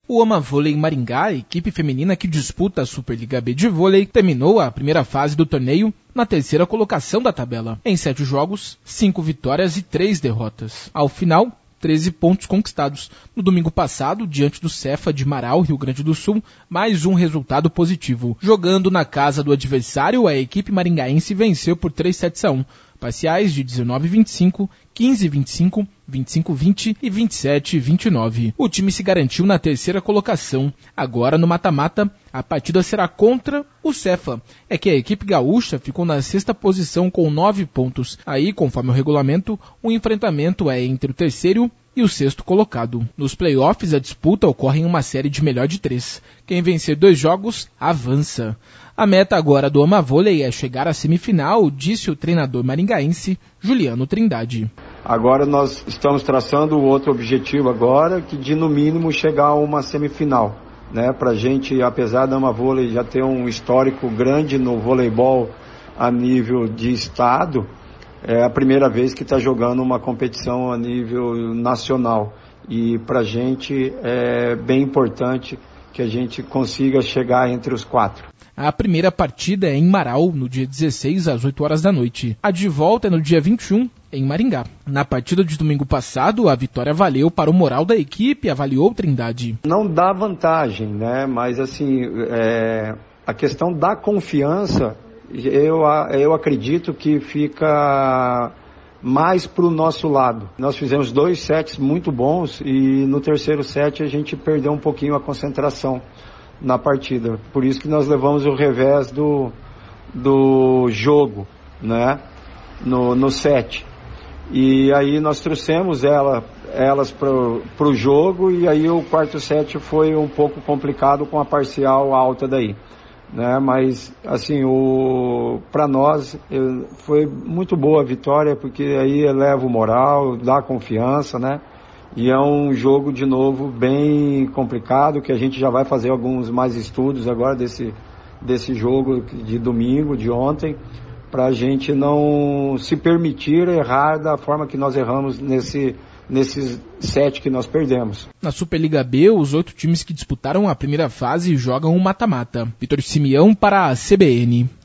O Amavôlei Maringá, a equipe feminina que disputa a Superliga B de vôlei, terminou a primeira fase do torneio na terceira colocação da tabela. Em 7 jogos, 5 vitórias e 3 derrotas. Ao final, 13 pontos conquistados. No domingo passado, diante do Cefa de Marau, Rio Grande do Sul, mais um resultado positivo. Jogando na casa do adversário, a equipe maringaense venceu por 3 sets a 1. Parciais de 19-25, 15-25, 25-20 e 27-29. O time se garantiu na terceira colocação. Agora, no mata-mata, a partida será contra o Cefa. É que a equipe gaúcha ficou na sexta posição com 9 pontos. Aí, conforme o regulamento, o enfrentamento é entre o terceiro e o sexto colocado. Nos playoffs, a disputa ocorre em uma série de melhor de 3. Quem vencer 2 jogos, avança. A meta agora do Amavôlei é chegar à semifinal, disse o treinador maringaense Juliano Trindade. Agora nós estamos traçando outro objetivo agora, que de no mínimo chegar a uma semifinal, né? Pra gente, apesar da Amavôlei já ter um histórico grande no voleibol a nível de estado, é a primeira vez que está jogando uma competição a nível nacional. E pra gente é bem importante que a gente consiga chegar entre os 4. A primeira partida é em Marau, no dia 16, às 8 horas da noite. A de volta é no dia 21, em Maringá. Na partida de domingo passado, a vitória valeu para o moral da equipe, avaliou Trindade. Não dá vantagem, né? Mas assim, a questão da confiança, eu acredito que fica mais para o nosso lado. Nós fizemos 2 sets muito bons e no terceiro set a gente perdeu um pouquinho a concentração na partida. Por isso que nós levamos o revés do jogo, né? No set. E aí nós trouxemos elas para o jogo e aí o quarto set foi um pouco complicado com a parcial alta daí, né? Mas assim, para nós foi muito boa a vitória, porque aí eleva o moral, dá confiança, né? E é um jogo, de novo, bem complicado, que a gente já vai fazer alguns mais estudos agora desse jogo de domingo, de ontem, para a gente não se permitir errar da forma que nós erramos nesses 7 que nós perdemos. Na Superliga B, os 8 times que disputaram a primeira fase jogam um mata-mata. Vitor Simeão para a CBN.